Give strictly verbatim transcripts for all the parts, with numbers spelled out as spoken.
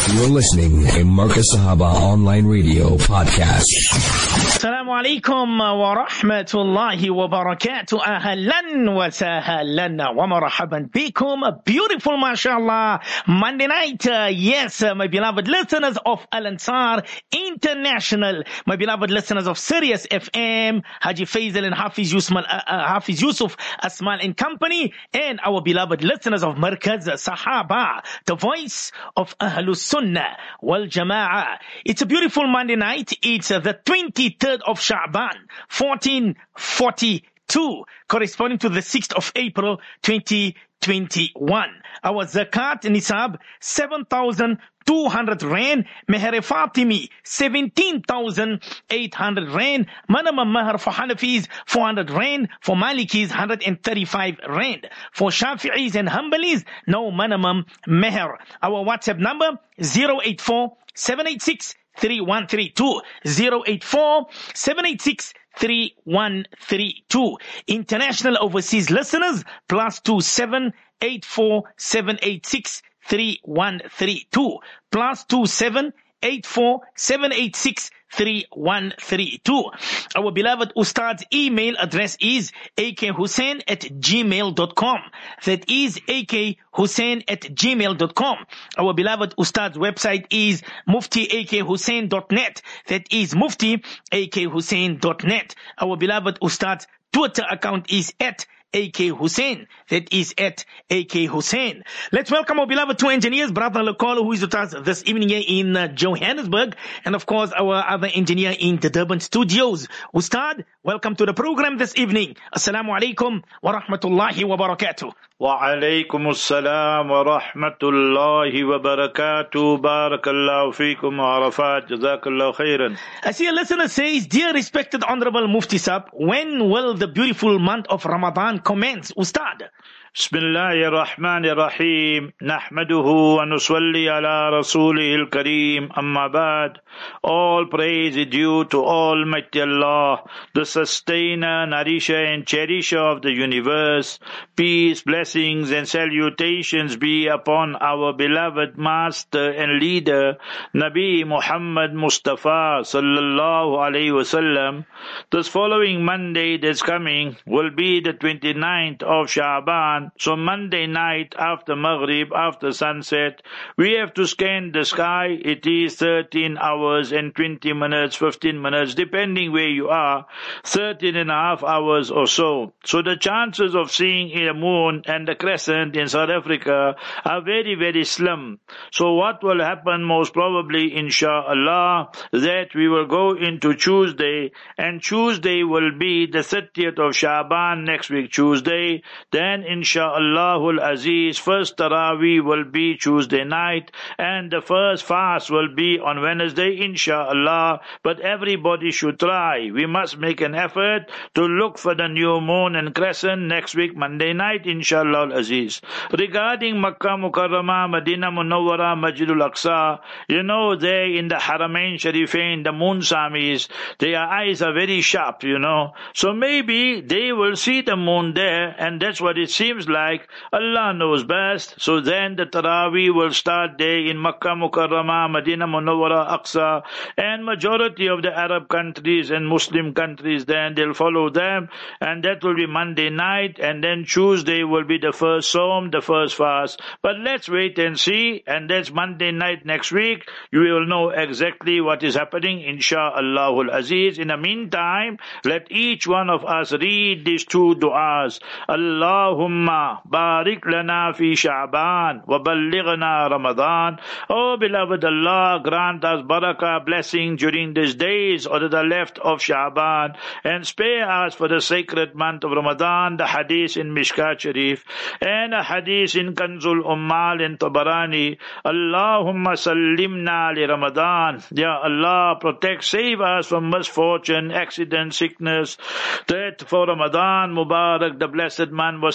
You're listening to Marcus Sahaba Online Radio Podcast. Assalamu alaikum wa rahmatullahi wa barakatuh. Ahlan wa sahlan wa marhaban bikum. A beautiful, mashallah, Monday night. Uh, yes, uh, my beloved listeners of Al-Ansar International, my beloved listeners of Sirius F M, Haji Faisal and Hafiz Yusuf, uh, uh, Hafiz Yusuf Asmal and Company, and our beloved listeners of Markaz Sahaba, the voice of Ahlus Sunnah wal Jama'ah. It's a beautiful Monday night. It's uh, the twenty-third of Sha'ban, fourteen forty-two, corresponding to the sixth of April, twenty twenty-one. Our Zakat Nisab, seven thousand two hundred rand. Meher Fatimi, seventeen thousand eight hundred rand. Minimum Meher for Hanafis, four hundred rand. For Malikis, one hundred thirty-five rand. For Shafi'is and Hanbalis, no minimum Meher. Our WhatsApp number, zero eight four, seven eight six, three one three two. zero eight four, seven eight six, three one three two. International overseas listeners, plus two seven eight four seven eight six three one three two, plus two seven eight four seven eight six three one three two. Our beloved Ustad's email address is akhussain at gmail dot com. That is akhussain at gmail dot com. Our beloved Ustad's website is mufti a k hussain dot net. That is mufti a k hussain dot net. Our beloved Ustad's Twitter account is at A K Hussain. That is at A K Hussain. Let's welcome our beloved two engineers, Brother Lekolo, who is with us this evening here in uh, Johannesburg, and of course our other engineer in the Durban studios. Ustad, welcome to the program this evening. Assalamu alaikum wa rahmatullahi wa barakatuh. Wa alaikum assalam wa rahmatullahi wa barakatuh. Barakallahu feekum wa arafat. Jazakallahu khairan. I see a listener says, dear respected Honorable Mufti Sahab, when will the beautiful month of Ramadan commence, Ustad? Bismillahir Rahmanir Rahim. Nahmaduhu wa nusalli ala rasulihil kareem. Amma ba'd. All praise is due to Almighty Allah, the sustainer, nourisher and cherisher of the universe. Peace, blessings and salutations be upon our beloved master and leader, Nabi Muhammad Mustafa sallallahu alayhi wasallam. This following Monday that's coming will be the twenty-ninth of Sha'ban. So Monday night after Maghrib, after sunset, we have to scan the sky. It is thirteen hours and twenty minutes, fifteen minutes, depending where you are, thirteen and a half hours or so. So the chances of seeing a moon and the crescent in South Africa are very, very slim. So what will happen most probably, inshallah, that we will go into Tuesday, and Tuesday will be the thirtieth of Sha'ban, next week Tuesday. Then Insha'Allahul Aziz, first Taraweeh will be Tuesday night, and the first fast will be on Wednesday, Insha'Allah. But everybody should try. We must make an effort to look for the new moon and crescent next week, Monday night, Insha'Allahul Aziz. Regarding Makkah Mukarramah, Medina Munawwara, Masjidul Aqsa, you know, there in the Haramain Sharifain, the moon samis, their eyes are very sharp, you know. So maybe they will see the moon there, and that's what it seems like. Allah knows best. So then the Taraweeh will start there in Makkah Mukarramah, Medina Munawwara, Aqsa, and majority of the Arab countries and Muslim countries, then they'll follow them, and that will be Monday night, and then Tuesday will be the first Sawm, the first fast. But let's wait and see, and that's Monday night next week. You will know exactly what is happening, Insha'Allahul Aziz. In the meantime, let each one of us read these two du'as. Allahumma barik lana fi Sha'ban wa ballighna Ramadan. Oh beloved Allah, grant us barakah, blessing during these days or to the left of Sha'ban, and spare us for the sacred month of Ramadan. The hadith in Mishkat Sharif and a hadith in Kanzul Ummal in Tabarani. Allahumma sallimna li Ramadan. Ya Allah, protect, save us from misfortune, accident, sickness. That for Ramadan Mubarak, the blessed month, wa sallim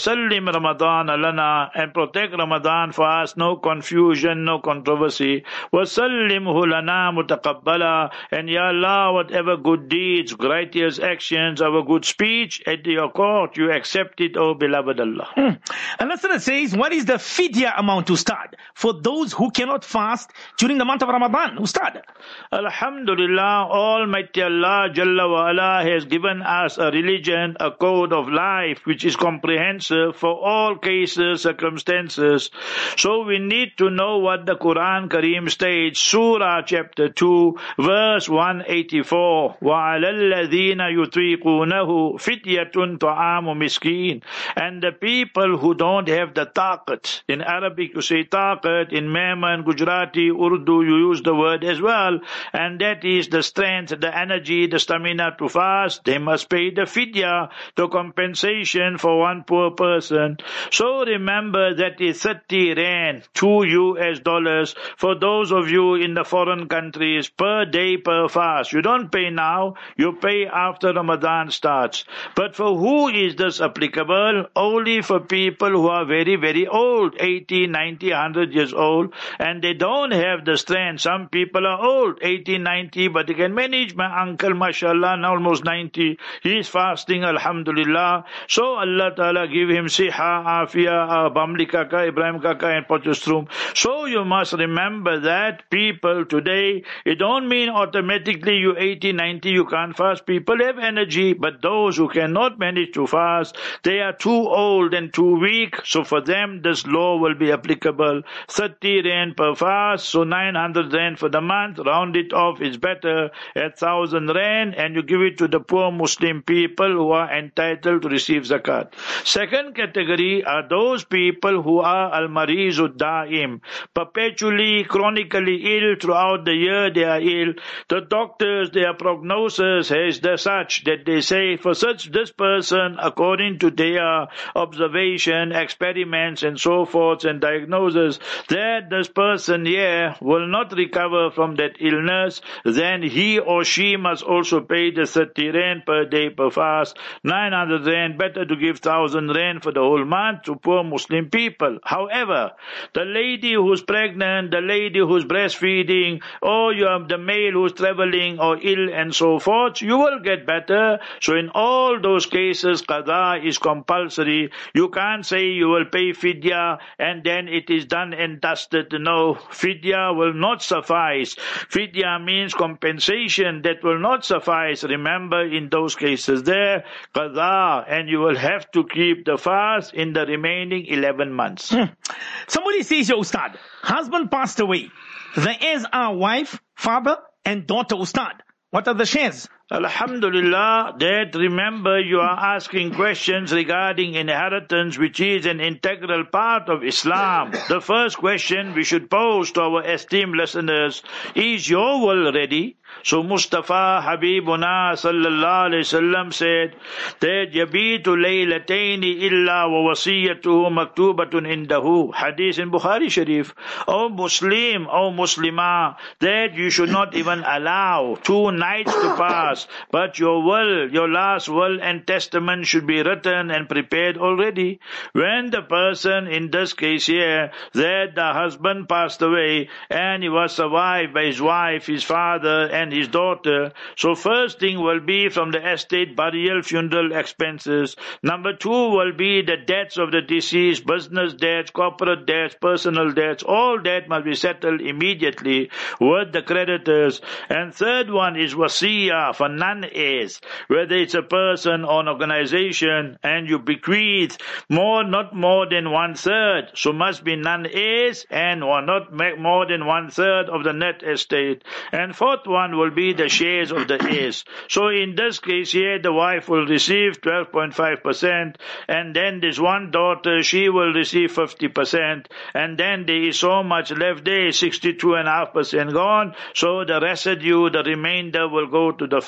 Atim Ramadan lana, and protect Ramadan for us, no confusion, no controversy. Wasallimhu lana mutaqabbala, and Ya Allah, whatever good deeds, righteous actions, our good speech at your court, you accept it, O beloved Allah. Hmm. Allah says, what is the fidya amount to start for those who cannot fast during the month of Ramadan? Ustad. Alhamdulillah, Almighty Allah Jalla wa Ala has given us a religion, a code of life which is comprehensive for all cases, circumstances. So we need to know what the Quran Kareem states, Surah chapter two, verse one eighty-four. وَعَلَى الَّذِينَ يُطِيقُونَهُ فِتْيَةٌ طَعَامُ مِسْكِينٍ. And the people who don't have the taqat, in Arabic you say taqat, in Memon, Gujarati, Urdu you use the word as well, and that is the strength, the energy, the stamina to fast, they must pay the fidya, the compensation for one poor person. So remember that is thirty rand, two U S dollars, for those of you in the foreign countries, per day per fast. You don't pay now, you pay after Ramadan starts. But for who is this applicable? Only for people who are very, very old, eighty, ninety, one hundred years old, and they don't have the strength. Some people are old, eighty, ninety, but they can manage. My uncle, mashallah, now almost ninety, he is fasting, alhamdulillah. So Allah Ta'ala give him siha, afia, uh, Bamli Kaka, Ibrahim Kaka, and Potchefstroom. So you must remember that people today, it don't mean automatically you eighty, ninety, you can't fast. People have energy, but those who cannot manage to fast, they are too old and too weak. So for them, this law will be applicable. thirty rand per fast, so nine hundred rand for the month. Round it off is better at one thousand rand, and you give it to the poor Muslim people who are entitled to receive zakat. Second category are those people who are al-marizud da'im, perpetually, chronically ill throughout the year. They are ill. The doctors, their prognosis is the such that they say for such this person, according to their observation, experiments, and so forth, and diagnosis, that this person here will not recover from that illness, then he or she must also pay the thirty rand per day per fast, nine hundred rand, better to give one thousand rand for the whole month to poor Muslim people. However, the lady who's pregnant, the lady who's breastfeeding, or you have the male who's traveling or ill and so forth, you will get better. So in all those cases, qada is compulsory. You can't say you will pay fidya and then it is done and dusted. No, fidya will not suffice. Fidya means compensation that will not suffice. Remember, in those cases there, qada, and you will have to keep the fast in the remaining eleven months. Hmm. Somebody says, your Ustad, husband passed away. The heirs are wife, father, and daughter, Ustad. What are the shares? Alhamdulillah, that remember you are asking questions regarding inheritance, which is an integral part of Islam. The first question we should pose to our esteemed listeners, is your will ready? So Mustafa Habibuna sallallahu alayhi wasallam said that yabitu laylataini illa wa wasiyatuhu maktubatun indahu. Hadith in Bukhari Sharif. O Muslim, O Muslimah, that you should not even allow two nights to pass, but your will, your last will and testament should be written and prepared already. When the person, in this case here, that the husband passed away and he was survived by his wife, his father and his daughter, so first thing will be from the estate burial funeral expenses. Number two will be the debts of the deceased, business debts, corporate debts, personal debts, all that must be settled immediately with the creditors. And third one is wasiyah for non-heirs, whether it's a person or an organization, and you bequeath more, not more than one third, so must be non-heirs and or not more than one third of the net estate. And fourth one will be the shares of the heirs. So in this case here, the wife will receive twelve point five percent, and then this one daughter, she will receive fifty percent, and then there is so much left there, sixty-two point five percent gone, so the residue, the remainder will go to the father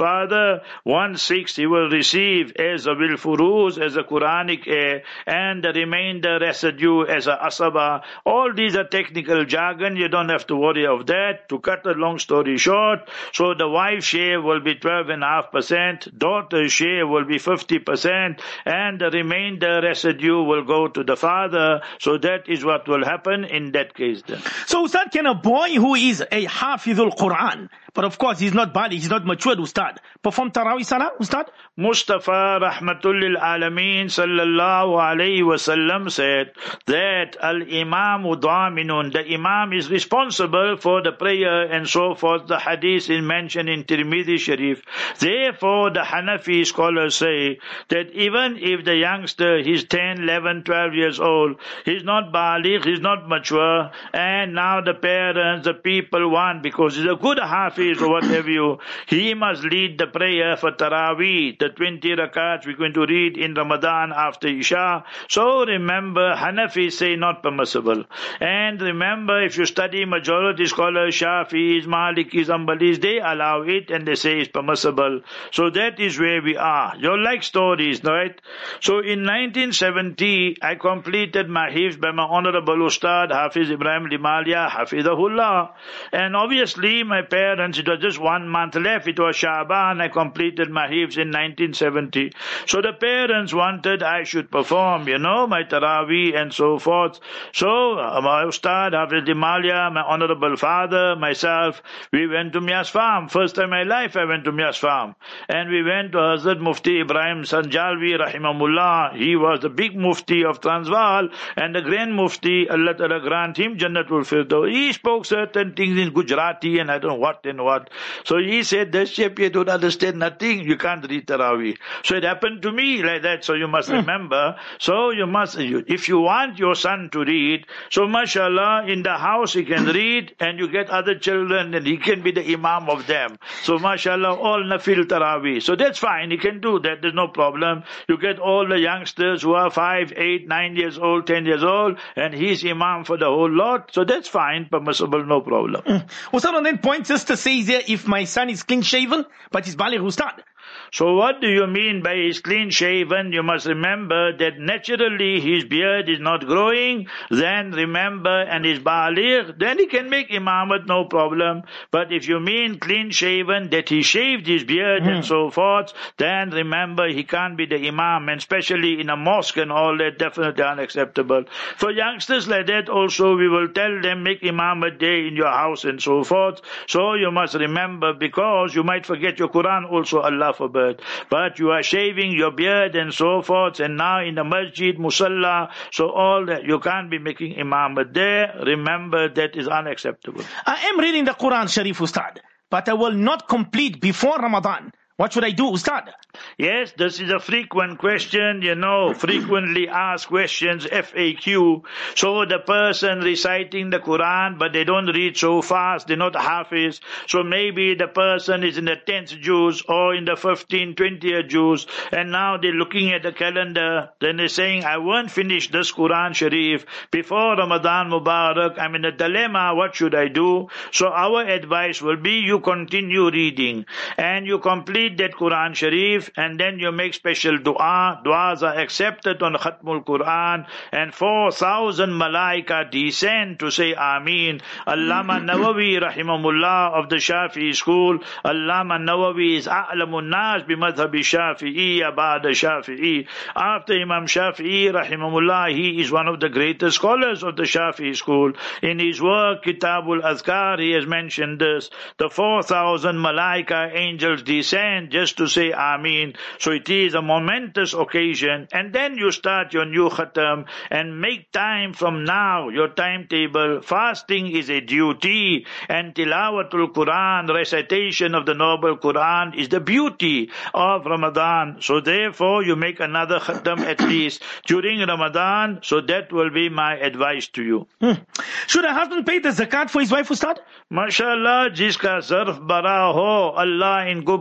father, one-sixth he will receive as a bil furuz, as a Quranic heir, and the remainder residue as a asaba. All these are technical jargon, you don't have to worry of that. To cut a long story short, so the wife's share will be twelve point five percent, daughter's share will be fifty percent, and the remainder residue will go to the father. So that is what will happen in that case then. So Ustad, can a boy who is a Hafidhul Quran, but of course he's not baligh, he's not matured, Ustad, perform Taraweeh Salah, Ustad? Mustafa Rahmatul lil Alameen sallallahu alayhi wasallam said that al-Imamu Dhaminun, the Imam is responsible for the prayer and so forth. The hadith is mentioned in Tirmidhi Sharif. Therefore, the Hanafi scholars say that even if the youngster, he's ten, eleven, twelve years old, he's not baligh, he's not mature, and now the parents, the people want, because he's a good hafiz or what have you, he must lead the prayer for Taraweeh, the twenty rakats we're going to read in Ramadan after Isha. So remember, Hanafi say not permissible. And remember, if you study majority scholars, Shafi'is, Malikis, Hanbalis, they allow it and they say it's permissible. So that is where we are. You like stories, right? So in nineteen seventy, I completed my hifz by my honorable Ustad, Hafiz Ibrahim Limalia, Hafidahullah. And obviously, my parents, it was just one month left. It was Sha'ban. I completed my hifz in nineteen seventy. So the parents wanted I should perform, you know, my Taraweeh and so forth. So uh, my Ustad, Hafiz Limalia, my honorable father, myself, we went to Mias Farm. First time in my life, I went to Mias Farm. And we went to Hazrat Mufti Ibrahim Sanjalvi, Rahimahullah. He was the big Mufti of Transvaal and the Grand Mufti, Allah Ta'ala grant him Jannatul Firdaus. He spoke certain things in Gujarati and I don't know what and what. So he said, this shape you don't understand nothing, you can't read Taraweeh. So it happened to me like that, so you must remember. So you must, if you want your son to read, so mashallah, in the house he can read and you get other children and he can be the imam of them. So mashallah, all nafil Taraweeh. So that's fine, he can do that, there's no problem. You get all the youngsters who are five, eight, nine years old, ten years old, and he's imam for the whole lot. So that's fine, permissible, no problem. Mm. Ustad, on that point, sister says here, if my son is clean shaven, but he's baligh, Ustad. So what do you mean by he's clean shaven? You must remember that naturally his beard is not growing. Then remember, and he's baligh, then he can make imamat, no problem. But if you mean clean shaven, that he shaved his beard mm. and so forth, then remember he can't be the imam, and especially in a mosque and all that, definitely unacceptable. For youngsters like that also, we will tell them, make imamat day in your house and so forth. So you must remember, because you might forget your Quran also, Allah forbid. But you are shaving your beard and so forth, and now in the masjid, musalla, so all that, you can't be making imamat there. Remember, that is unacceptable. I am reading the Quran Sharif, Ustad, but I will not complete before Ramadan. What should I do, Ustad? Yes, this is a frequent question, you know, frequently asked questions, F A Q. So the person reciting the Quran, but they don't read so fast, they're not hafiz. So maybe the person is in the tenth juz or in the fifteenth, twentieth juz, and now they're looking at the calendar, then they're saying, I won't finish this Quran Sharif before Ramadan Mubarak, I'm in a dilemma, what should I do? So our advice will be, you continue reading, and you complete that Quran Sharif, and then you make special dua. Duas are accepted on Khatmul Quran, and four thousand malaika descend to say Ameen. Allama Nawawi Rahimahullah of the Shafi'i school, Allama Nawawi is A'lamun Nas bi Madhabi Shafi'i Abada Shafi'i. After Imam Shafi'i Rahimahullah, he is one of the greatest scholars of the Shafi'i school. In his work Kitabul Azkar, he has mentioned this. The four thousand malaika angels descend just to say Ameen. So it is a momentous occasion, and then you start your new khatam and make time from now, your timetable. Fasting is a duty, and tilawatul Quran, recitation of the noble Quran, is the beauty of Ramadan. So therefore you make another khatam at least during Ramadan. So that will be my advice to you. Hmm. Should a husband pay the zakat for his wife, Ustad? MashaAllah, jiska zarf bara ho, Allah inko barabar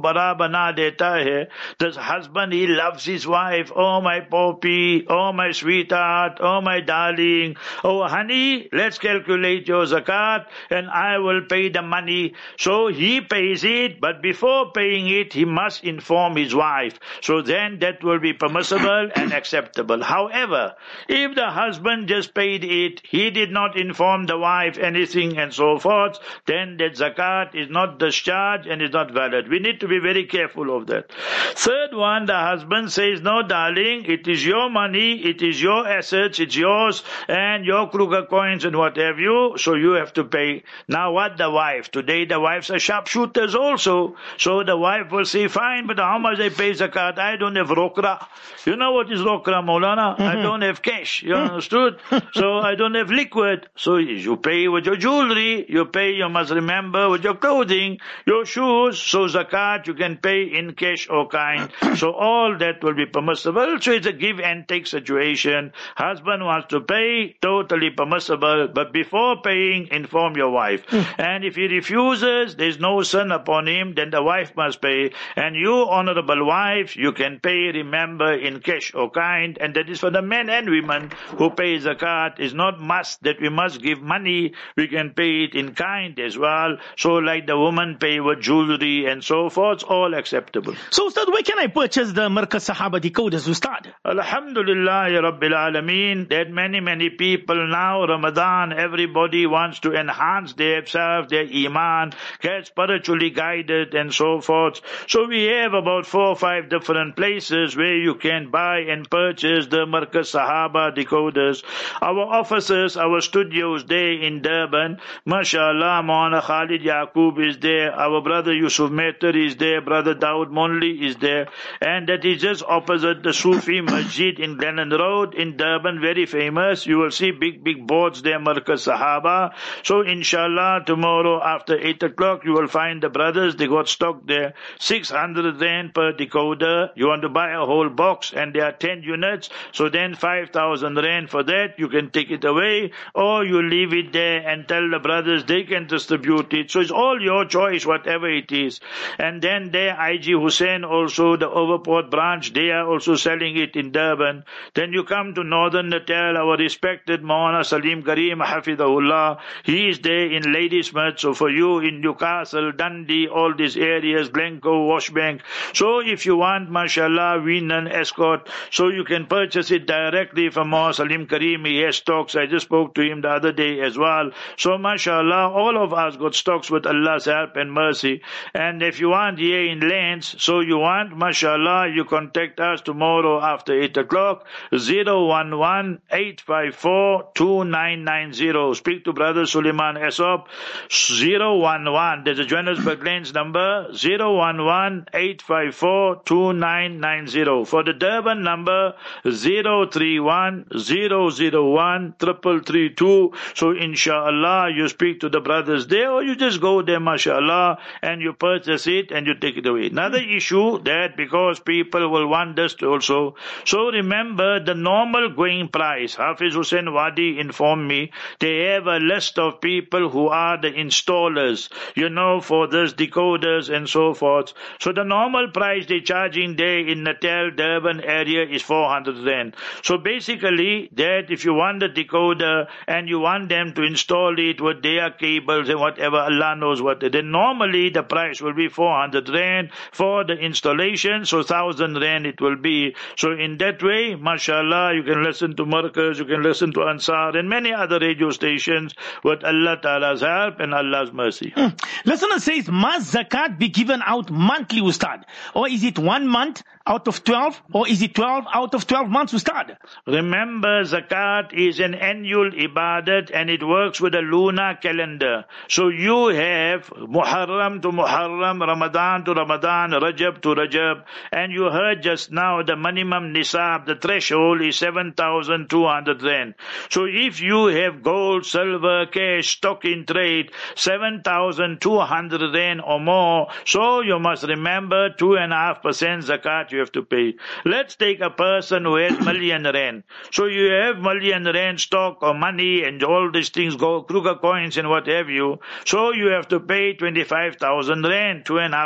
bana deta hai. The husband, he loves his wife. Oh, my poppy. Oh, my sweetheart. Oh, my darling. Oh, honey, let's calculate your zakat and I will pay the money. So he pays it, but before paying it, he must inform his wife. So then that will be permissible and acceptable. However, if the husband just paid it, he did not inform the wife anything and so forth, then that zakat is not discharged and is not valid. We need to be very careful of that. Third one, the husband says, no darling, it is your money, it is your assets, it's yours and your kruger coins and what have you, so you have to pay. Now what the wife? Today the wives are sharpshooters also. So the wife will say, fine, but how much I pay zakat? I don't have rokra. You know what is rokra, Maulana? Mm-hmm. I don't have cash. You understood? So I don't have liquid. So you pay with your jewelry, you pay, you must remember, with your clothing, your shoes. So zakat you can pay in cash or kind. So all that will be permissible. So it's a give and take situation. Husband wants to pay, totally permissible, but before paying, inform your wife. And if he refuses, there's no sin upon him, then the wife must pay. And you, honorable wife, you can pay, remember, in cash or kind, and that is for the men and women who pay zakat. It's not must that we must give money, we can pay it in kind as well. So like the woman pay with jewelry and so forth, all acceptable. So Ustad, where can I purchase the Markaz Sahaba decoders, Ustad? Alhamdulillah, Ya Rabbil Alameen, that many, many people now, Ramadan, everybody wants to enhance themselves, their iman, get spiritually guided and so forth. So we have about four or five different places where you can buy and purchase the Markaz Sahaba decoders. Our offices, our studios there in Durban, mashallah, Maulana Khalid Yaqub is there, our brother Yusuf Mehtar is there, brother Dawood Monli is there, and that is just opposite the Sufi Masjid in Glennon Road in Durban, very famous. You will see big, big boards there, Markaz Sahaba. So inshallah, tomorrow after eight o'clock, you will find the brothers, they got stock there, six hundred rand per decoder. You want to buy a whole box and there are ten units, so then five thousand rand for that, you can take it away, or you leave it there and tell the brothers they can distribute it. So it's all your choice, whatever it is. And then there, I G Hussain also, the Overport branch, they are also selling it in Durban. Then you come to Northern Natal, our respected Maulana Salim Karim, Hafidahullah, he is there in Ladysmith. So for you in Newcastle, Dundee, all these areas, Glencoe, Washbank. So if you want, mashallah, Weenan, Escort, so you can purchase it directly from Maulana Salim Karim. He has stocks. I just spoke to him the other day as well. So mashallah, all of us got stocks with Allah's help and mercy. And if you want here in Lanes, so you want, mashallah, you contact us tomorrow after eight o'clock, zero one one, eight five four, two nine nine zero. Speak to Brother Suleiman Esop, zero one one, there's a Johannesburg Lanes number, zero one one, eight five four, two nine nine zero. For the Durban number, zero three one, zero zero one, triple three two. So inshallah, you speak to the brothers there, or you just go there, mashallah, and you purchase it and you take it away. Another issue that because people will want this also, so remember the normal going price, Hafiz Hussain Wadi informed me, they have a list of people who are the installers, you know, for this decoders and so forth. So the normal price they're charging there in Natal, Durban area is four hundred rand. So basically, that if you want the decoder and you want them to install it with their cables and whatever, Allah knows what, then normally the price will be four hundred rand for the installation, so one thousand rand it will be. So in that way, mashallah, you can listen to Markaz, you can listen to Ansar and many other radio stations with Allah Ta'ala's help and Allah's mercy. Hmm. Listener says, must zakat be given out monthly, Ustad? Or is it one month out of twelve? Or is it twelve out of twelve months, Ustad? Remember, zakat is an annual ibadat and it works with a lunar calendar. So you have Muharram to Muharram, Ramadan to Ramadan, Rajab to Rajab, and you heard just now the minimum nisab, the threshold is seven thousand two hundred rand. So if you have gold, silver, cash, stock in trade, seven thousand two hundred rand or more, so you must remember two and a half percent zakat you have to pay. Let's take a person who has million rand. So you have million rand stock or money and all these things, go Kruger coins and what have you. So you have to pay twenty-five thousand rand, two and a half percent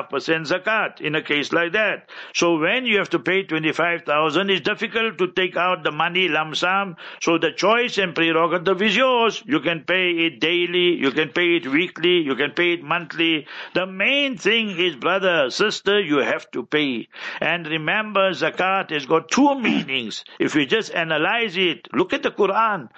zakat in a case like that. So when you have to pay twenty-five thousand, it's difficult to take out the money lump sum. So the choice and prerogative is yours. You can pay it daily, you can pay it weekly, you can pay it monthly. The main thing is, brother, sister, you have to pay. And remember, zakat has got two meanings. If we just analyze it, look at the Quran.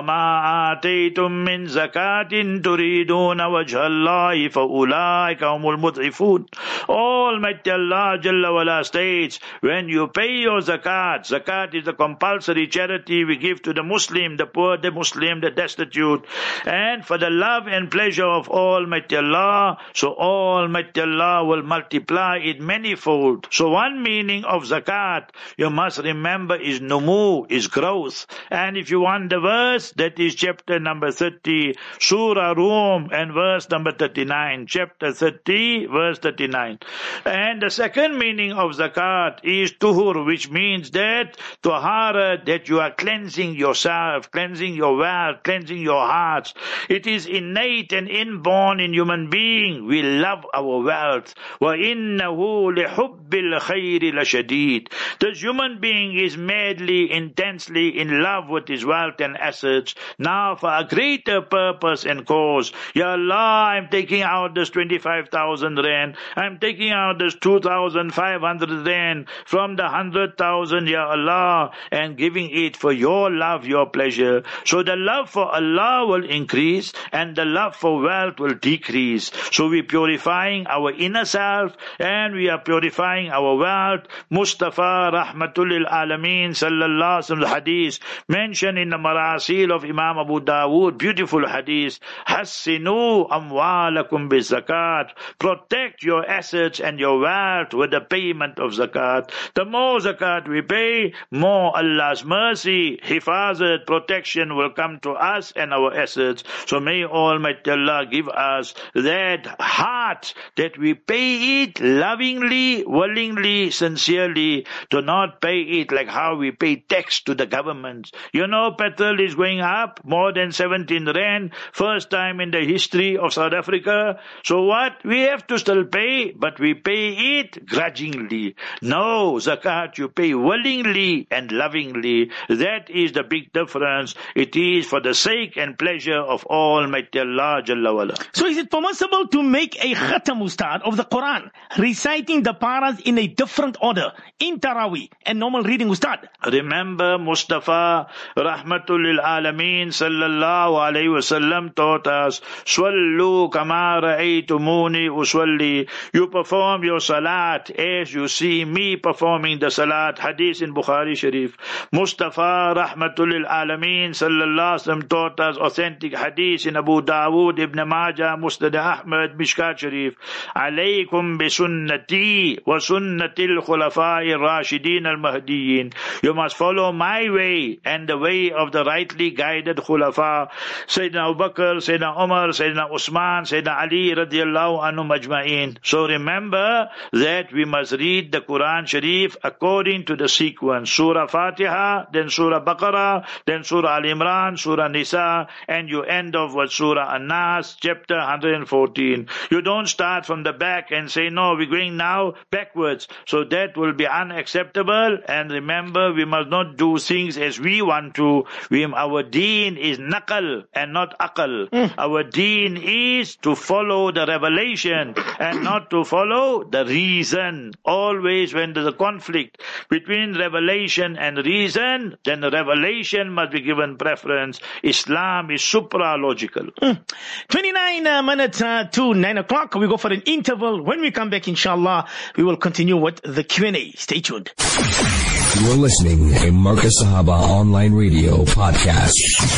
وَمَا آتَيْتُم مِّن زَكَاةٍ تُرِيدُونَ وَجْهَ اللَّهِ فَأُولَٰئِكَ هُمُ الْمُضْعِفُونَ. Almighty Allah Jalla wala states, when you pay your zakat, zakat is the compulsory charity we give to the Muslim, the poor, the Muslim, the destitute, and for the love and pleasure of Almighty Allah, so Almighty Allah will multiply it manifold. So one meaning of zakat, you must remember, is numu, is growth. And if you want the verse, that is chapter number thirty, Surah Rum, and verse number thirty-nine, chapter thirty, verse thirty-nine. And the second meaning of zakat is tuhur, which means that tahara, that you are cleansing yourself, cleansing your wealth, cleansing your hearts. It is innate and inborn in human being. We love our wealth. وَإِنَّهُ لِحُبِّ الْخَيْرِ لَشَدِيدٌ. This human being is madly, intensely in love with his wealth and assets. Now for a greater purpose and cause. Ya Allah, I'm taking out this twenty-five thousand rand. I'm taking out this two thousand five hundred rand from the one hundred thousand, Ya Allah, and giving it for your love, your pleasure. So the love for Allah will increase and the love for wealth will decrease. So we're purifying our inner self and we are purifying our wealth. Mustafa Rahmatul lil Alameen Sallallahu Alaihi Wasallam hadith mentioned in the Marasil of Imam Abu Dawood, beautiful hadith. Hassinu amwalakum bi zakat. Protect your assets and your wealth with the payment of zakat. The more zakat we pay, more Allah's mercy, hifazat, protection will come to us and our assets. So may Almighty Allah give us that heart that we pay it lovingly, willingly, sincerely, to not pay it like how we pay tax to the government. You know, petrol is going up more than seventeen rand, first time in the history of South Africa. So what? We have to still pay, but we pay it grudgingly. No, zakat you pay willingly and lovingly. That is the big difference. It is for the sake and pleasure of Almighty Allah Jalla wala. So is it permissible to make a khatam, Ustad, of the Quran, reciting the paras in a different order, in Taraweeh and normal reading, Ustad? Remember, Mustafa Rahmatul lil Alameen Sallallahu Alaihi Wasallam taught us, Swallu kama ra'aytumuni usalli. You perform your salat as you see me performing the salat. Hadith in Bukhari Sharif. Mustafa Rahmatul lil Alameen Sallallahu Alaihi Wasallam taught us authentic hadith in Abu Dawood, Ibn Majah, Musnad Ahmad, Mishkat Sharif. Alaykum bi sunnati wa sunnatil khulafai rashidin al-mahdiyyin. You must follow my way and the way of the rightly guided khulafa. Sayyidina Abu Bakr, Sayyidina Umar, Sayyidina Usman, Sayyidina Ali radiyallahu anhu majma'in. So remember that we must read the Quran Sharif according to the sequence. Surah Fatiha, then Surah Baqarah, then Surah Al-Imran, Surah Nisa, and you end off with Surah An-Nas, chapter one hundred fourteen. You don't start from the back and say, no, we're going now backwards. So that will be unacceptable. And remember, we must not do things as we want to. We, our deen is naqal and not aqal. Mm. Our deen is to follow the revelation and not to follow the reason. Always when there's a conflict between revelation and reason, then the revelation must be given preference. Islam is supra-logical. Mm. twenty-nine uh, minutes uh, to nine o'clock. We go for an interval. When we come back, inshallah, we will continue with the Q and A. Stay tuned. You're listening to Marcus Sahaba Online Radio Podcast.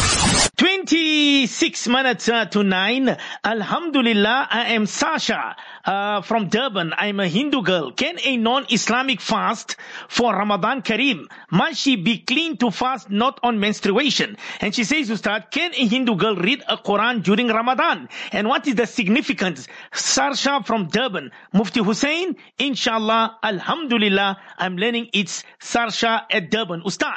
twenty-six minutes uh, to nine. Alhamdulillah, I am Sasha uh, from Durban. I'm a Hindu girl. Can a non-Islamic fast for Ramadan Kareem? Must she be clean to fast, not on menstruation? And she says, Ustad, can a Hindu girl read a Quran during Ramadan? And what is the significance? Sarsha from Durban. Mufti Hussein, inshallah, Alhamdulillah, I'm learning it's Sarsha at Durban. Ustad.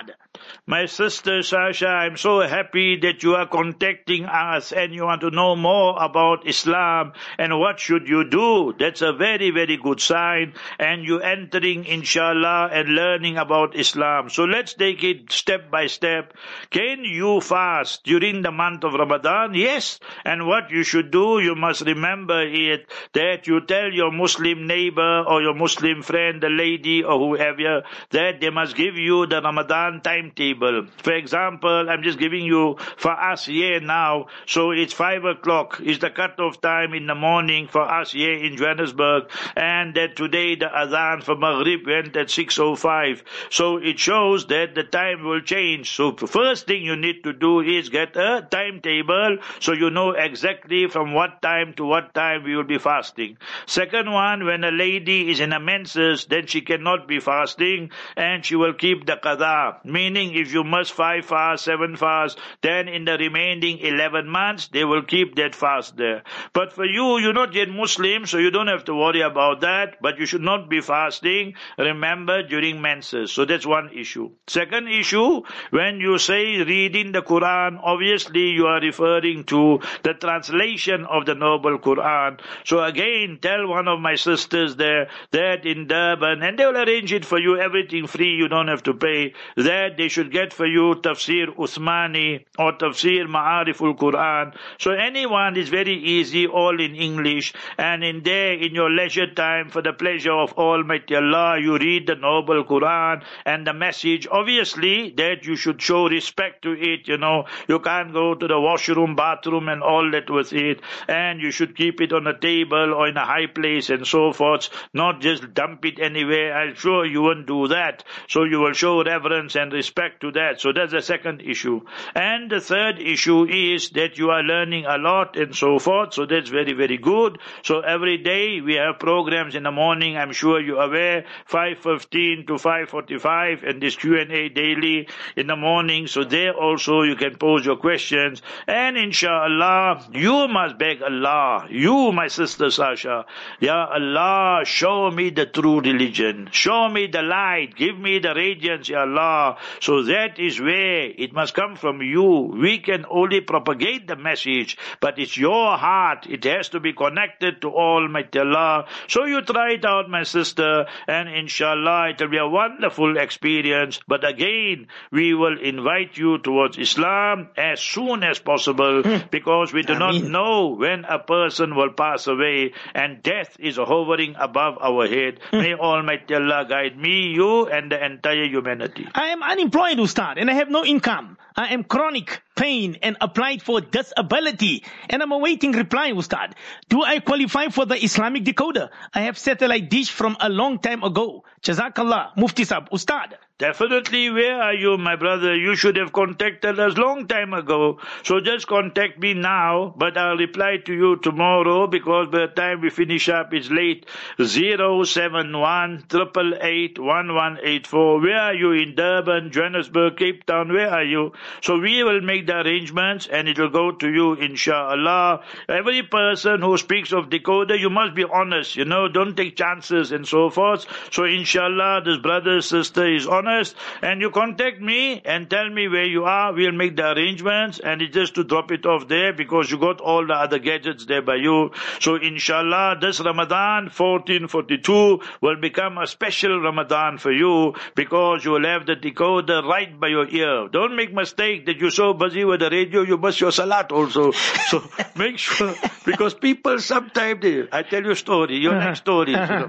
My sister Sasha, I'm so happy that you are contacting us and you want to know more about Islam and what should you do. That's a very, very good sign. And you entering, inshallah, and learning about Islam. So let's take it step by step. Can you fast during the month of Ramadan? Yes. And what you should do, you must remember it, that you tell your Muslim neighbor or your Muslim friend, the lady or whoever, that they must give you the Ramadan timetable. For example, I'm just giving you for us here now, so it's five o'clock is the cut-off time in the morning for us here in Johannesburg, and that today the Adhan for Maghrib went at six oh five. So it shows that the time will change. So the first thing you need to do is get a timetable so you know exactly from what time to what time we will be fasting. Second one, when a lady is in a menses, then she cannot be fasting and she will keep the qadha. Meaning if you must five fast, seven fast, then in the remaining eleven months, they will keep that fast there. But for you, you're not yet Muslim, so you don't have to worry about that, but you should not be fasting, remember, during menses. So that's one issue. Second issue, when you say reading the Quran, obviously you are referring to the translation of the Noble Quran. So again, tell one of my sisters there that in Durban, and they will arrange it for you, everything free, you don't have to pay, that they should get for you Tafsir Uthmani or Tafsir Ma'ariful Quran. So anyone is very easy, all in English, and in there, in your leisure time, for the pleasure of Almighty Allah, you read the Noble Quran and the message, obviously, that you should show respect to it, you know, you can't go to the washroom, bathroom and all that with it, and you should keep it on a table or in a high place and so forth, not just dump it anywhere. I'm sure you won't do that. So you will show reverence and respect to that. So that's the second issue. And the third issue is that you are learning a lot and so forth. So that's very, very good. So every day we have programs in the morning. I'm sure you're aware, five fifteen to five forty-five, and this Q and A daily in the morning. So there also you can pose your questions. And inshallah, you must beg Allah. You, my sister Sasha, Ya Allah, show me the true religion. Show me the light. Give me the radiance, Ya Allah. So that is where it must come from you. We can only propagate the message, but it's your heart. It has to be connected to Almighty Allah. So you try it out, my sister, and inshallah it will be a wonderful experience. But again, we will invite you towards Islam as soon as possible, because we do not know when a person will pass away, and death is hovering above our head. May Almighty Allah guide me, you, and the entire humanity. I am unemployed, Ustad, and I have no income. I am chronic pain and applied for disability, and I'm awaiting reply, Ustad. Do I qualify for the Islamic decoder? I have satellite dish from a long time ago. Jazakallah, Mufti Sahab, Ustad. Definitely, where are you, my brother? You should have contacted us long time ago. So just contact me now, but I'll reply to you tomorrow, because by the time we finish up, it's late. zero seven one, eight eight eight, one one eight four. Where are you? In Durban, Johannesburg, Cape Town? Where are you? So we will make the arrangements and it will go to you, inshallah. Every person who speaks of decoder, you must be honest, you know, don't take chances and so forth. So inshallah, this brother, sister is honest, and you contact me and tell me where you are. We'll make the arrangements, and it's just to drop it off there, because you got all the other gadgets there by you. So inshallah, this Ramadan fourteen forty-two will become a special Ramadan for you, because you will have the decoder right by your ear. Don't make mistake that you're so busy with the radio, you miss your salat also. So make sure, because people sometimes, they, I tell you a story, your next story. You know.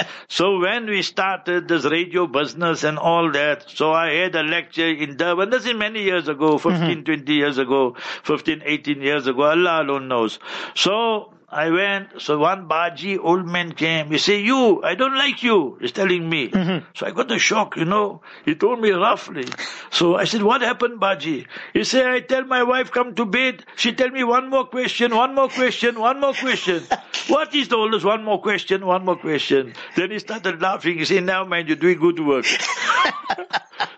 So when we started this radio business and all that, so I had a lecture in Durban, this is many years ago, fifteen, twenty years ago, fifteen, eighteen years ago, Allah alone knows. So I went, so one Baji, old man came, he said, you, I don't like you, he's telling me. Mm-hmm. So I got a shock, you know, he told me roughly. So I said, what happened, Baji? He said, I tell my wife, come to bed, she tell me one more question, one more question, one more question. What is the oldest? One more question, one more question. Then he started laughing, he said, now mind, you're doing good work.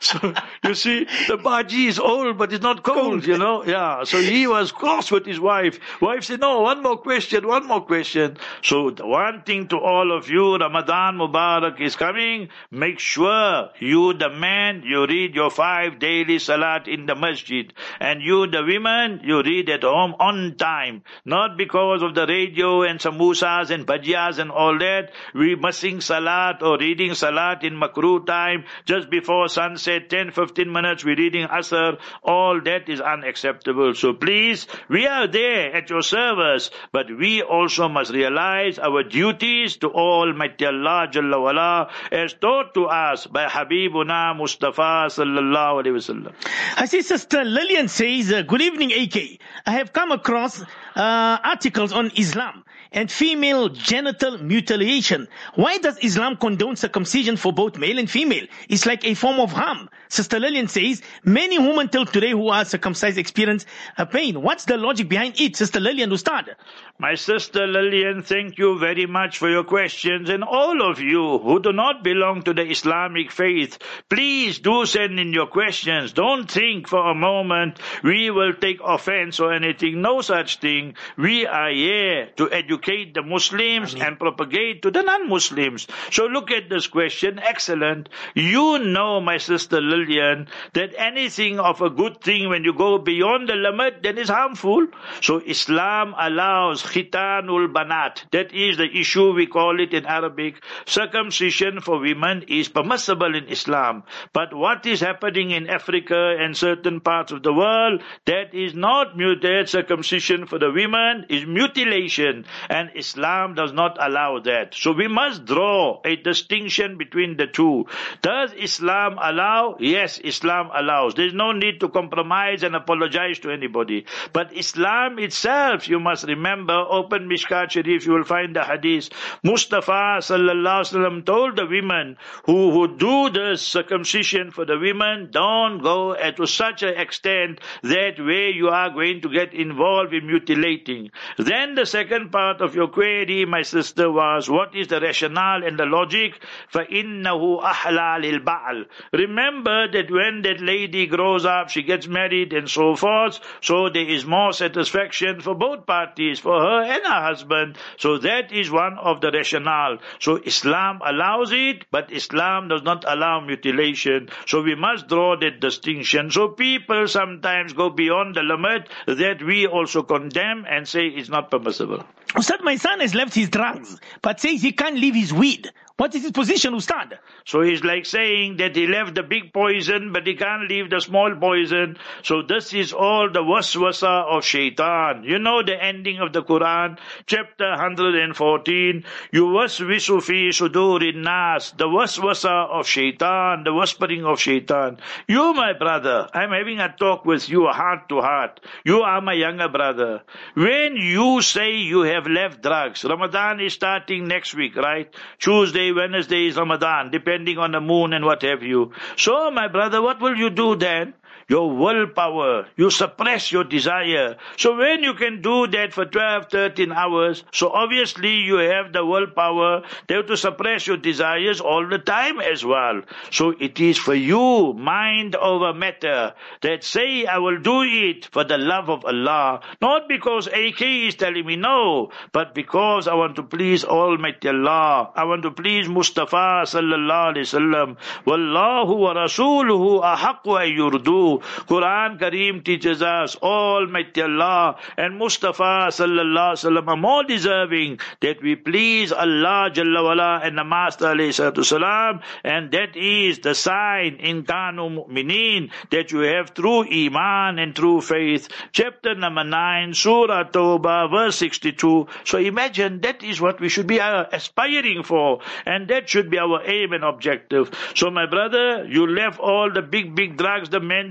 So, you see, the Baji is old, but it's not cold, cold, you know. Yeah, so he was cross with his wife. Wife said, no, one more question, one more question. So, the one thing to all of you, Ramadan Mubarak is coming. Make sure you, the man, you read your five daily salat in the masjid. And you, the women, you read at home on time. Not because of the radio and samosas and bhajiyas and all that. We missing salat or reading salat in makruh time just before sunset, ten, fifteen minutes, we're reading asr. All that is unacceptable. So please, we are there at your service, but we also must realize our duties to Almighty Allah Jalla wala, as taught to us by Habibuna Mustafa sallallahu alaihi wasallam. I see Sister Lillian says, uh, good evening A K. I have come across uh, articles on Islam and female genital mutilation. Why does Islam condone circumcision for both male and female? It's like a form of harm. Sister Lillian says, many women till today who are circumcised experience a pain. What's the logic behind it? Sister Lillian, Ustad. My sister Lillian, thank you very much for your questions. And all of you who do not belong to the Islamic faith, please do send in your questions. Don't think for a moment we will take offense or anything. No such thing. We are here to educate the Muslims and propagate to the non-Muslims. So look at this question. Excellent. You know, my sister Lillian, that anything of a good thing, when you go beyond the limit, then is harmful. So Islam allows khitanul banat. That is the issue, we call it in Arabic. Circumcision for women is permissible in Islam. But what is happening in Africa and certain parts of the world, that is not mutilation. Circumcision for the women is mutilation. And Islam does not allow that. So we must draw a distinction between the two. Does Islam allow? Yes, Islam allows. There's no need to compromise and apologize to anybody. But Islam itself, you must remember, open Mishkat Sharif, you will find the hadith. Mustafa sallallahu alaihi wasallam told the women who would do the circumcision for the women, don't go to such an extent that way you are going to get involved in mutilating. Then the second part of your query, my sister, was what is the rationale and the logic? فَإِنَّهُ أَحْلَى لِلْبَعْلِ. Remember that when that lady grows up, she gets married and so forth, so there is more satisfaction for both parties, for her and her husband. So that is one of the rationale. So Islam allows it, but Islam does not allow mutilation. So we must draw that distinction. So people sometimes go beyond the limit that we also condemn and say it's not permissible. Ustad, my son has left his drugs, but says he can't leave his weed. What is his position, Ustad? So he's like saying that he left the big poison, but he can't leave the small poison. So this is all the waswasa of shaitan. You know the ending of the Quran, chapter one hundred fourteen. Yuwaswisu fi sudurin nas. The waswasa of shaitan, the whispering of shaitan. You, my brother, I'm having a talk with you heart to heart. You are my younger brother. When you say you have left drugs, Ramadan is starting next week, right? Tuesday, Wednesday is Ramadan, depending on the moon and what have you. So, my brother, what will you do then? Your willpower, you suppress your desire. So when you can do that for twelve, thirteen hours, so obviously you have the willpower there to suppress your desires all the time as well. So it is for you, mind over matter, that say I will do it for the love of Allah. Not because A K is telling me no, but because I want to please Almighty Allah. I want to please Mustafa sallallahu alaihi wasallam. Wallahu wa rasuluhu ahaqqu an yurdu. Quran Kareem teaches us Almighty Allah and Mustafa sallallahu alaihi wasallam are more deserving that we please Allah Jalla wala and the Master alayhi salatu salam, and that is the sign in Kanu Mu'mineen that you have true Iman and true faith. Chapter number nine, Surah Tawbah, verse sixty-two. So imagine that is what we should be uh, aspiring for, and that should be our aim and objective. So my brother, you left all the big big drugs, the Mandrake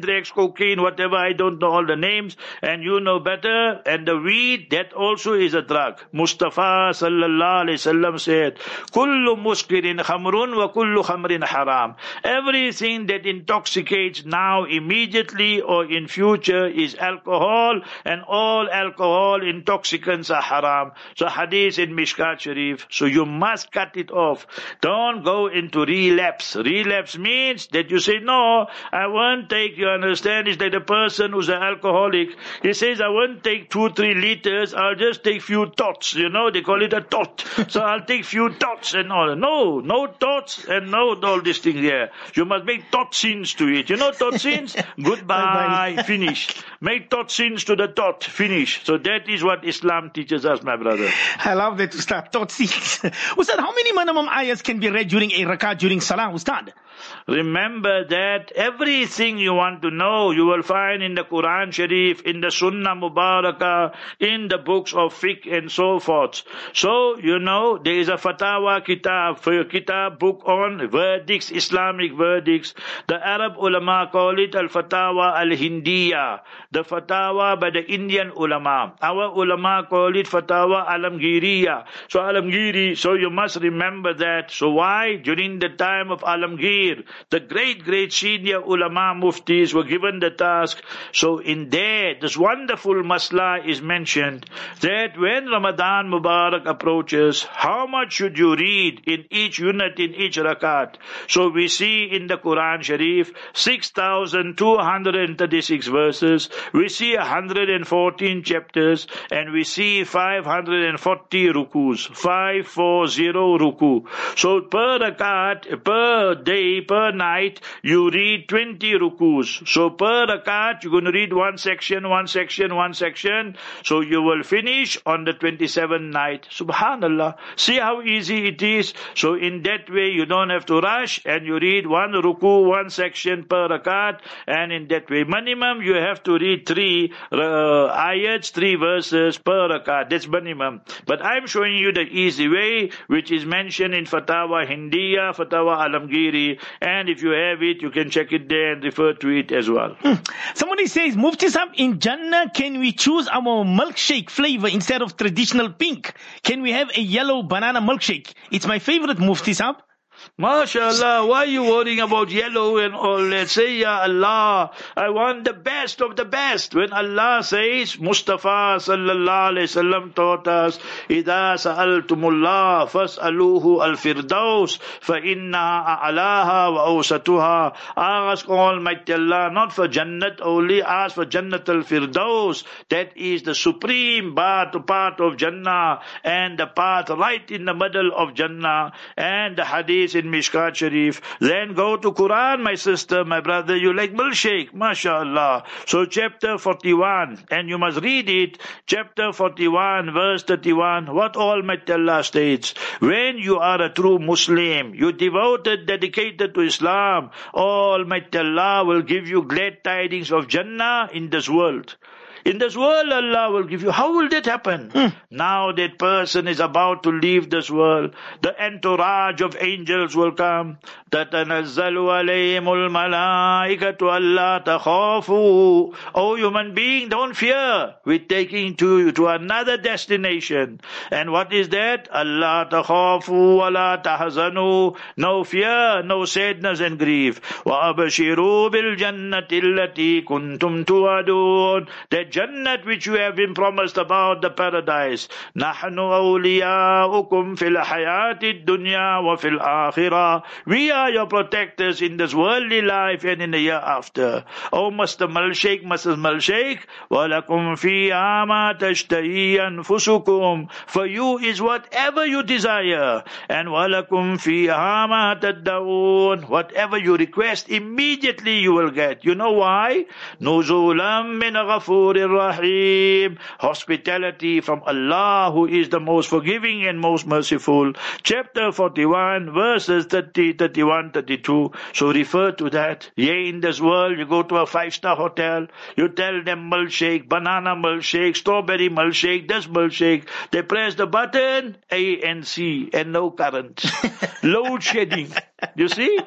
X, cocaine, whatever, I don't know all the names, and you know better. And the weed, that also is a drug. Mustafa sallallahu alayhi wasallam said, Kullu muskirin khamrun wa kullu khamrin haram. Everything that intoxicates now, immediately, or in future is alcohol, and all alcohol intoxicants are haram. So hadith in Mishkat Sharif. So you must cut it off. Don't go into relapse. Relapse means that you say, no, I won't take, you understand, it's like the person who's an alcoholic. He says, I won't take two, three liters, I'll just take few tots, you know, they call it a tot. So I'll take few tots and all. No, no tots and no all these things here. You must make toxins to it. You know toxins? Goodbye, finish. Make toxins to the tot, finish. So that is what Islam teaches us, my brother. I love that, Ustad. Toxins. Ustad, how many minimum ayahs can be read during a rakat during salah, Ustad? Remember that everything you want to know, you will find in the Quran Sharif, in the Sunnah Mubarakah, in the books of fiqh and so forth. So, you know, there is a fatwa kitab, for kitab book on verdicts, Islamic verdicts. The Arab ulama call it al-fatwa al-Hindiya, the fatwa by the Indian ulama. Our ulama call it fatwa Alamgiriya. So Alamgiri, so you must remember that. So why? During the time of Alamgir, the great, great senior ulama muftis were given the task. So in there, this wonderful masla is mentioned that when Ramadan Mubarak approaches, how much should you read in each unit, in each rakat? So we see in the Quran Sharif, six thousand two hundred thirty-six verses, we see one hundred fourteen chapters, and we see five hundred forty rukus, five forty ruku. So per rakat, per day, per night, you read twenty rukus. So per rakat, you're going to read one section, one section, one section. So you will finish on the twenty-seventh night. Subhanallah. See how easy it is. So in that way, you don't have to rush, and you read one ruku, one section per rakat, and in that way, minimum you have to read three uh, ayats, three verses per rakat. That's minimum. But I'm showing you the easy way, which is mentioned in Fatawa Hindiya, Fatawa Alamgiri, and if you have it, you can check it there and refer to it as well. Hmm. Somebody says, Mufti Sahib, in Jannah, can we choose our milkshake flavor instead of traditional pink? Can we have a yellow banana milkshake? It's my favorite, Mufti Sahib. MashaAllah, why are you worrying about yellow and all that? Say, Ya Allah, I want the best of the best. When Allah says, Mustafa sallallahu alayhi wasallam taught us, إِذَا سَأَلْتُمُ اللَّهَ فَاسْأَلُوهُ الْفِرْدَوْسِ فَإِنَّهَا أَعْلَاهَا وَأَوْسَطُهَا. Ask Almighty Allah, not for Jannat only, ask for Jannat al-Firdaus. That is the supreme part, part of Jannah, and the path right in the middle of Jannah, and the hadith in Mishkat Sharif. Then go to Quran, my sister, my brother. You like milkshake, mashallah. So chapter forty-one, and you must read it. Chapter forty-one, verse thirty-one. What Almighty Allah states: when you are a true Muslim, you devoted, dedicated to Islam, Almighty Allah will give you glad tidings of Jannah in this world. In this world, Allah will give you. How will that happen? Hmm. Now that person is about to leave this world, the entourage of angels will come. تَتَنَزَّلُ عَلَيْهِمُ الْمَلَائِكَةُ أَلَّا تَخَافُوا. Oh human being, don't fear. We're taking to you to another destination. And what is that? أَلَّا تَخَافُوا وَلَا تَحْزَنُوا. No fear, no sadness and grief. وَأَبْشِرُوا بِالْجَنَّةِ الَّتِي كُنْتُمْ تُوعَدُونَ. That Jannat which you have been promised about, the paradise. نَحْنُ أَوْلِيَاؤُكُمْ فِي الْحَيَاةِ الدُّنْيَا وَفِي الْآخِرَةِ. We are your protectors in this worldly life and in the year after. Oh Mister Milkshake, Missus Milkshake, وَلَكُمْ فِيهَا مَا تَشْتَهِي أَنفُسُكُمْ. For you is whatever you desire. And وَلَكُمْ فِيهَا مَا تَدَّعُونَ. Whatever you request, immediately you will get. You know why? نُزُولًا مِنَ غَفُورٍ Rahim. Hospitality from Allah, who is the most forgiving and most merciful. Chapter forty-one, verses thirty, thirty-one, thirty-two. So refer to that. Yea, in this world, you go to a five-star hotel, you tell them milkshake, banana milkshake, strawberry milkshake, this milkshake. They press the button, A and C, and no current. Load shedding. You see?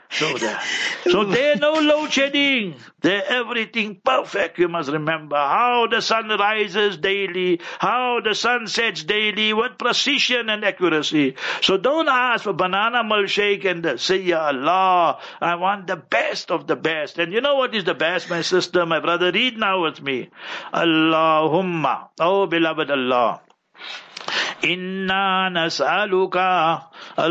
So there. So there no load shedding. There everything perfect. You must remember how the sun rises daily, how the sun sets daily, with precision and accuracy. So don't ask for banana milkshake and say, Ya Allah, I want the best of the best. And you know what is the best, my sister, my brother? Read now with me. Allahumma, oh beloved Allah. Inna nas'aluka,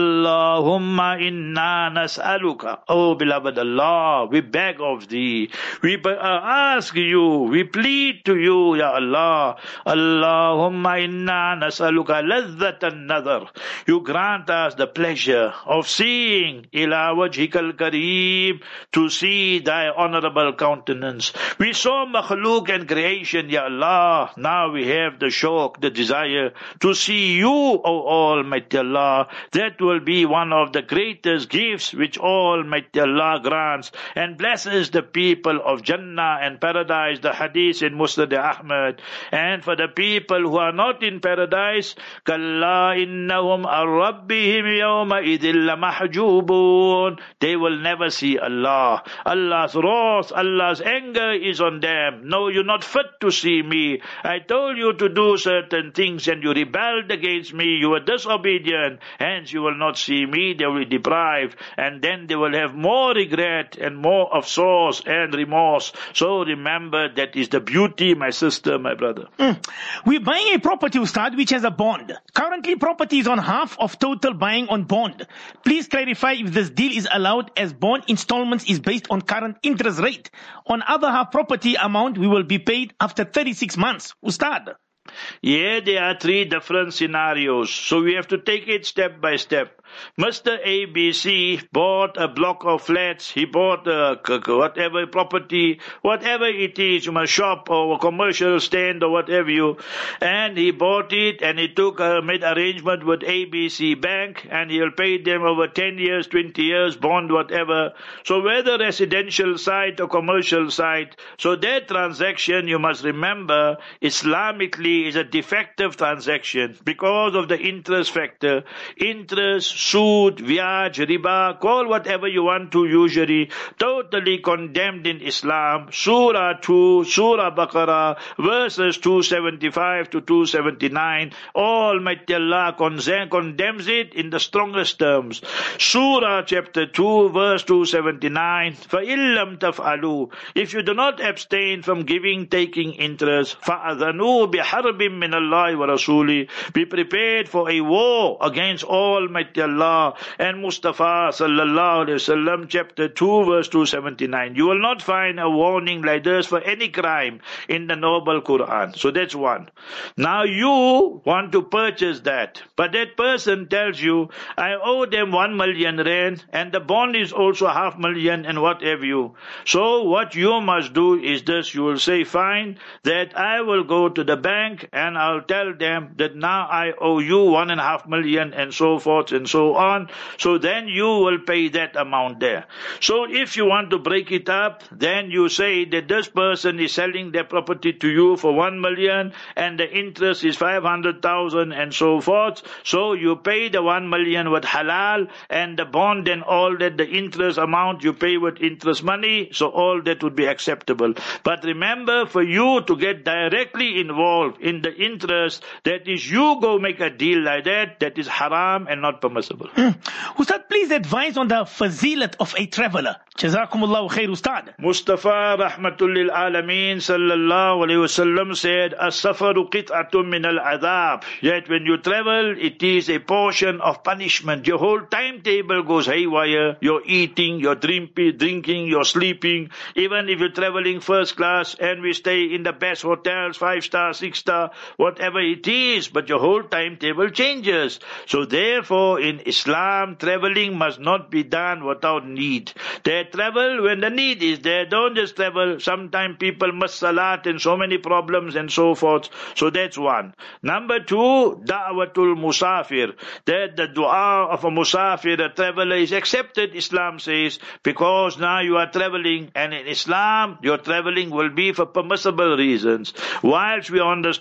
Allahumma inna nas'aluka. Oh beloved Allah, we beg of thee, we ask you, we plead to you, Ya Allah. Allahumma inna nas'aluka lazzatan nazar. You grant us the pleasure of seeing ila wajhikal kareem, to see thy honorable countenance. We saw makhluk and creation, Ya Allah. Now we have the shauq, the desire to see you, O Almighty Allah. That will be one of the greatest gifts which Almighty Allah grants and blesses the people of Jannah and paradise. The hadith in Musnad Ahmad. And for the people who are not in paradise, Kalla innahum ar-rabbihim yawma idhil lamahjubun. They will never see Allah. Allah's wrath, Allah's anger is on them. No, you're not fit to see me. I told you to do certain things and you rebelled against me, you were disobedient, hence you will not see me, they will be deprived, and then they will have more regret and more afsoos and remorse. So remember, that is the beauty, my sister, my brother. Mm. We're buying a property, Ustad, which has a bond. Currently, property is on half of total buying on bond. Please clarify if this deal is allowed, as bond installments is based on current interest rate. On other half property amount, we will be paid after thirty-six months. Ustad. Yeah, there are three different scenarios, so we have to take it step by step. Mister A B C bought a block of flats, he bought a whatever property, whatever it is, a shop or a commercial stand or whatever you, and he bought it and he took a, made arrangement with A B C Bank and he'll pay them over ten years, twenty years, bond, whatever. So whether residential site or commercial site, so that transaction, you must remember, Islamically is a defective transaction because of the interest factor. Interest, sood, vyaj, riba, call whatever you want to usually, totally condemned in Islam. Surah two, Surah Baqarah, verses two seventy-five to two seventy-nine. Almighty Allah condemns it in the strongest terms. Surah chapter two, verse two seventy-nine. فَإِن لَمْ تَفْعَلُوا. If you do not abstain from giving, taking interest, فَأَذَنُوا بِحَرْبٍ مِّنَ اللَّهِ وَرَسُولِهِ. Be prepared for a war against Almighty Allah and Mustafa sallallahu alayhi wasallam, chapter two, verse two seventy-nine. You will not find a warning like this for any crime in the noble Quran. So that's one. Now you want to purchase that, but that person tells you, I owe them one million rand and the bond is also half million and what have you. So what you must do is this, you will say, fine, that I will go to the bank and I'll tell them that now I owe you one and a half million and so forth and so on. So then you will pay that amount there. So if you want to break it up, then you say that this person is selling their property to you for one million and the interest is five hundred thousand and so forth. So you pay the one million with halal and the bond and all that, the interest amount you pay with interest money. So all that would be acceptable. But remember, for you to get directly involved in the interest, that is, you go make a deal like that, that is haram and not permissible. Mm. Ustad, please advise on the fazilat of a traveler. Jazakumullahu khair, Ustad. Mustafa rahmatul lil alameen sallallahu alayhi wasallam said, as-safaru qit'atun min al-adhab. Yet when you travel, it is a portion of punishment. Your whole timetable goes haywire. You're eating, you're drinking, you're sleeping. Even if you're traveling first class and we stay in the best hotels, five star, six star, whatever it is, but your whole timetable changes. So therefore, in Islam, traveling must not be done without need. They travel when the need is there. Don't just travel. Sometimes people miss salat and so many problems and so forth. So that's one. Number two, da'watul musafir. That the dua of a musafir, a traveler, is accepted, Islam says, because now you are traveling, and in Islam, your traveling will be for permissible reasons. Whilst we understand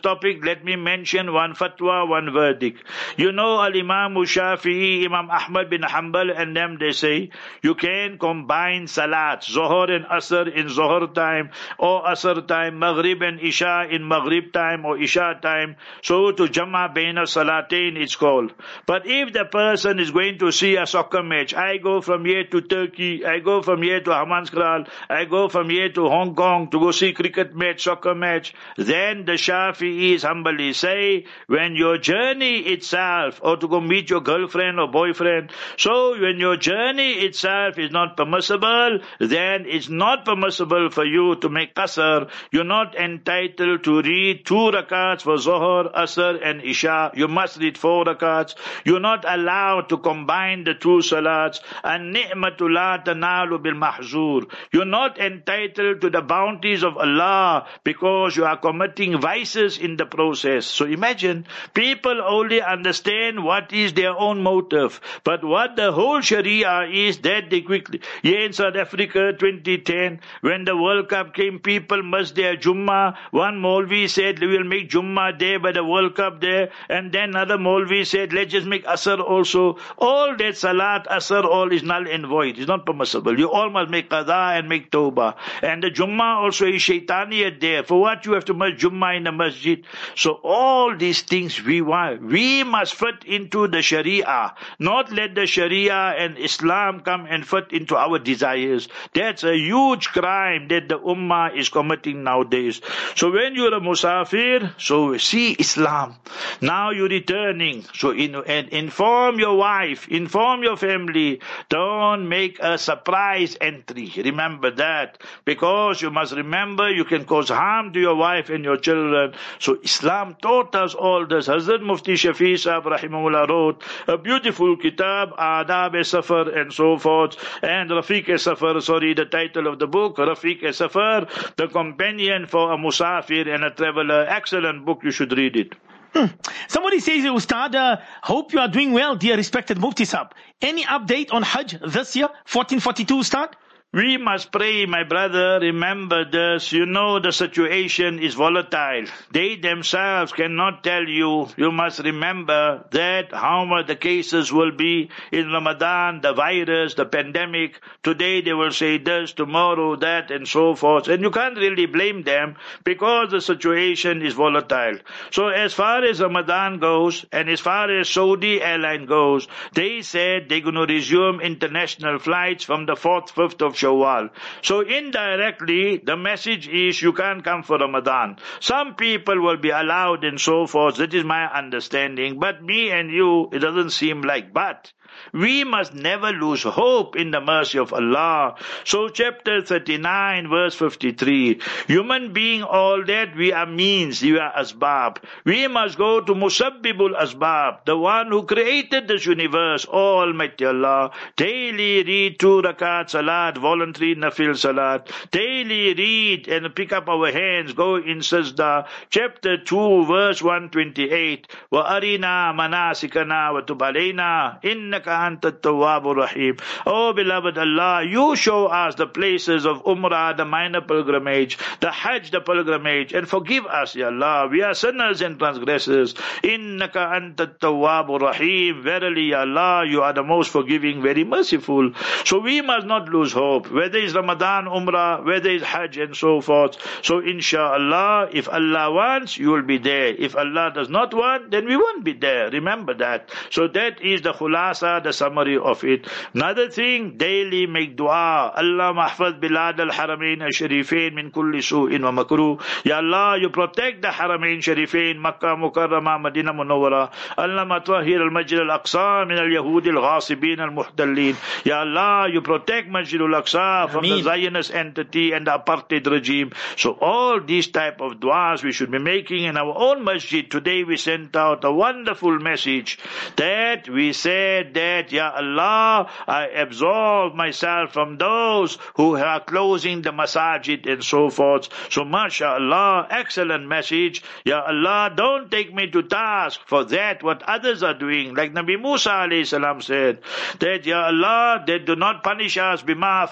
topic, let me mention one fatwa, one verdict. You know, Al-Imam Shafi'i, Imam Ahmad bin Hanbal and them, they say, you can combine salat, Zohar and Asr in Zohar time, or Asr time, Maghrib and Isha in Maghrib time, or Isha time. So to Jama Baina Salatain it's called. But if the person is going to see a soccer match, I go from here to Turkey, I go from here to Hammanskral, I go from here to Hong Kong to go see cricket match, soccer match, then the Shafi'is humbly say, when your journey itself, or to go meet your girlfriend or boyfriend, so when your journey itself is not permissible, then it's not permissible for you to make qasr. You're not entitled to read two rakats for Zohar, Asr and Isha. You must read four rakats. You're not allowed to combine the two salats. And ni'matu la tanalu bil mahzur. You're not entitled to the bounties of Allah because you are committing vices in the process. So imagine, people only understand what is their own motive. But what the whole Sharia is, that they quickly. Here in South Africa, twenty ten, when the World Cup came, people missed their Jummah. One Maulvi said, we will make Jummah there by the World Cup there. And then another Maulvi said, let's just make Asr also. All that Salat, Asr, all is null and void. It's not permissible. You all must make Qadha and make Tawbah. And the Jummah also is Shaitaniyat there. For what you have to miss Jummah in the masjid? So all these things we want, we must fit into the Sharia. Not let the Sharia and Islam come and fit into our desires. That's a huge crime that the Ummah is committing nowadays. So when you're a Musafir, so see Islam. Now you're returning. So in, and inform your wife, inform your family. Don't make a surprise entry. Remember that. Because you must remember you can cause harm to your wife and your children. So Islam taught us all this. Hazrat Mufti Shafi Sahib Rahimahullah wrote a beautiful kitab, Adab-e-Safar and so forth. And Rafiq-e-Safar, sorry, the title of the book, Rafiq-e-Safar, the companion for a Musafir and a traveler. Excellent book, you should read it. Hmm. Somebody says, Ustad, uh, hope you are doing well, dear respected Mufti Sahib. Any update on Hajj this year, fourteen forty-two, Ustad? We must pray, my brother. Remember this. You know the situation is volatile. They themselves cannot tell you. You must remember that how much the cases will be in Ramadan, the virus, the pandemic. Today they will say this, tomorrow that, and so forth. And you can't really blame them because the situation is volatile. So as far as Ramadan goes, and as far as Saudi airline goes, they said they're going to resume international flights from the fourth, fifth of Shawwal. So indirectly, the message is you can't come for Ramadan. Some people will be allowed and so forth. That is my understanding. But me and you, it doesn't seem like. But we must never lose hope in the mercy of Allah. So chapter thirty-nine, verse fifty-three. Human being, all that we are means, we are asbab. We must go to Musabbibul Asbab, the one who created this universe, Almighty Allah. Daily read two rakat salat, voluntary nafil salat. Daily read and pick up our hands, go in sajda. Chapter two, verse one twenty-eight. Wa arina manasikana wa tub alayna innaka anta at-tawwabur rahim. Oh beloved Allah, you show us the places of Umrah, the minor pilgrimage, the Hajj, the pilgrimage, and forgive us, Ya Allah. We are sinners and transgressors. Innaka anta at-tawwabur rahim. Verily, Ya Allah, you are the most forgiving, very merciful. So we must not lose hope, whether it's Ramadan, Umrah, whether it's Hajj and so forth. So inshallah, if Allah wants, you will be there. If Allah does not want, then we won't be there. Remember that. So that is the khulasa, the summary of it. Another thing, daily make dua. Allah mahfaz bilad al-haramain al-sharifain min kulli su'in wa makruh. Ya Allah, you protect the haramain sharifain, Makkah Mukarramah, Madinah Munawwara. Allah matwahir al-Masjid al-Aqsa min al-Yahud al-Ghasibin al-Muhtallin. Ya Allah, you protect Masjid al-Aqsa from the Zionist entity and the apartheid regime. So all these type of duas we should be making in our own masjid. Today we sent out a wonderful message that we said that, Ya Allah, I absolve myself from those who are closing the masajid and so forth. So mashallah, excellent message. Ya Allah, don't take me to task for that what others are doing. Like Nabi Musa alayhi salam said, that Ya Allah, they do not punish us bima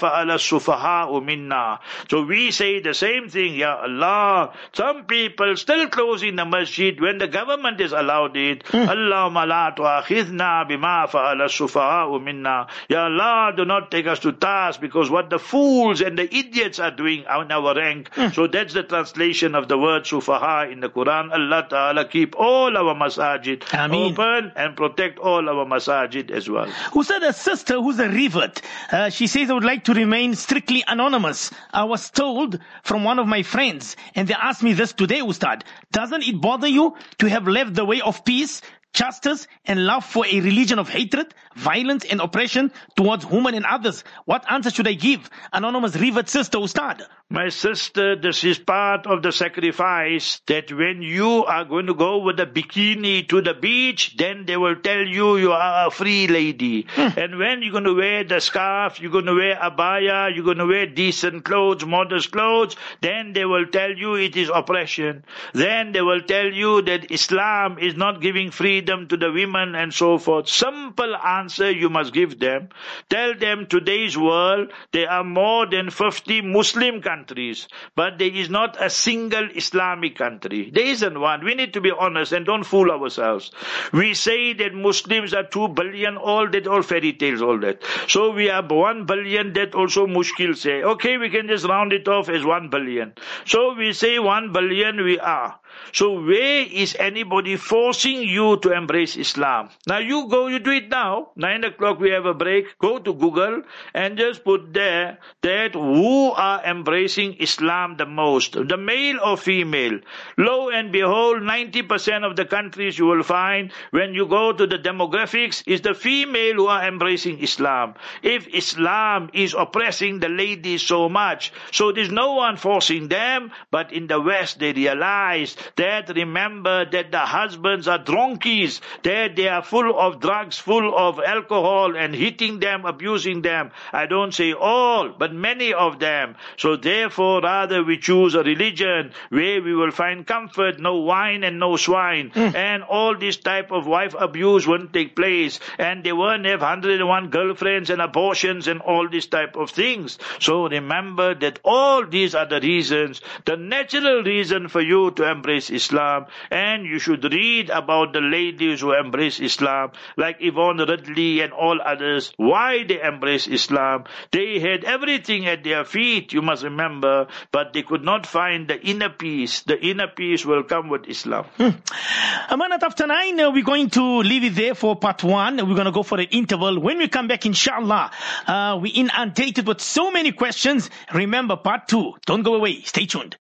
fa'ala sufaha'u minna. So we say the same thing, Ya Allah. Some people still closing the masjid when the government is allowed it. Mm. Allahumma la tu'akhidhna bima fa'ala sufaha'u minna. Ya Allah, do not take us to task because what the fools and the idiots are doing on our rank. Mm. So that's the translation of the word sufaha in the Quran. Allah Ta'ala keep all our masajid Ameen. Open and protect all our masajid as well. Who said a sister who's a revert? Uh, she says, I would like to remain strictly anonymous. I was told from one of my friends, and they asked me this today, Ustad. Doesn't it bother you to have left the way of peace, justice and love for a religion of hatred, violence and oppression towards women and others? What answer should I give? Anonymous revert sister, Ustad. My sister, this is part of the sacrifice that when you are going to go with a bikini to the beach, then they will tell you you are a free lady. Hmm. And when you're going to wear the scarf, you're going to wear abaya, you're going to wear decent clothes, modest clothes, then they will tell you it is oppression. Then they will tell you that Islam is not giving freedom to the women and so forth. Simple answer you must give them. Tell them today's world, there are more than fifty Muslim countries. Countries, but there is not a single Islamic country. There isn't one. We need to be honest and don't fool ourselves. We say that Muslims are two billion, all that, all fairy tales, all that. So we are one billion, that also mushkil say. Okay, we can just round it off as one billion. So we say one billion we are. So where is anybody forcing you to embrace Islam? Now you go, you do it now. Nine o'clock we have a break. Go to Google and just put there that who are embracing Islam the most, the male or female. Lo and behold, ninety percent of the countries you will find when you go to the demographics is the female who are embracing Islam. If Islam is oppressing the ladies so much, so there's no one forcing them, but in the West they realize that remember that the husbands are drunkies, that they are full of drugs, full of alcohol and hitting them, abusing them. I don't say all, but many of them. So therefore rather we choose a religion where we will find comfort, no wine and no swine. Mm. And all this type of wife abuse won't take place. And they won't have one hundred and one girlfriends and abortions and all this type of things. So remember that all these are the reasons, the natural reason for you to embrace Islam, and you should read about the ladies who embrace Islam, like Yvonne Ridley and all others, why they embrace Islam. They had everything at their feet, you must remember, but they could not find the inner peace. The inner peace will come with Islam. Hmm. A minute after nine, uh, we're going to leave it there for part one. We're going to go for an interval. When we come back, inshallah, uh, we inundated with so many questions. Remember part two. Don't go away. Stay tuned.